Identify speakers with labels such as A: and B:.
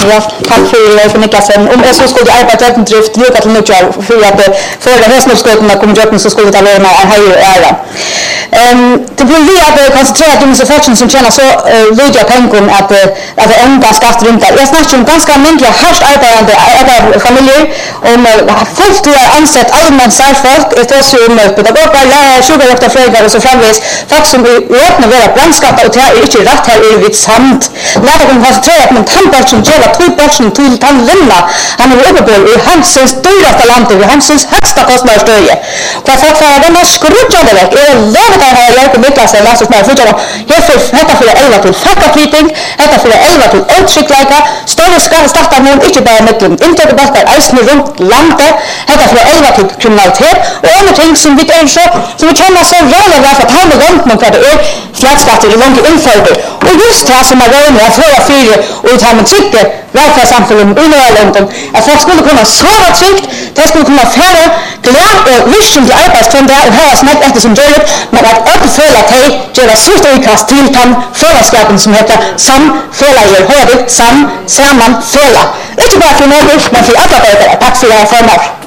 A: Ja, tack för Niklasen. Om jag så skulle arbeta en drift lika till mycket för att för det här snöskoterna kommer jag så skulle det låna en högre ära. Det blir vi att koncentrera på så faktiskt som tjänar så lydiga pengar att ända skattrymtar. Jag snackar om ganska många hårt arbetande familjer om folk du har ansett allmänt särfolk det så pedagoger, lärare, sjukhusföräldrar och så framvis faktiskt som öppnar våra brandskatter och det är inte rätt här i vitt samt. Lärare kan koncentrera på en tandbart som gäller tvåbörsen till tandvinna. Han är uppe i hansens dyraste land och hansens högsta kostnadstöje. För folk för den här skrutjade väck är läget att ha hjälp och Niklasen läser som är fortfarande detta för 11 till fackaflytning, detta för 11 till åtskickläka, större startar nu inte bara med interdebatter eisen runt landet, detta för 11 till kriminalitet och andra ting som vi känner så rörliga därför att han är långt mot vad det är flaggskatter och långt införde. Och just det här som är rörande att föra fyra och ta med trycket välfärdssamhällen i Norrlanden att folk skulle kunna sova tryggt, det skulle kunna föra glad och lyssna till arbetstränder och höra snabbt efter som dörret men att uppföra att hej göra sitt utkast till den förlagsskapen som heter samfölager, hör du? Samman föla. Inte bara för någon men för alla böter. Tack för det här förmål.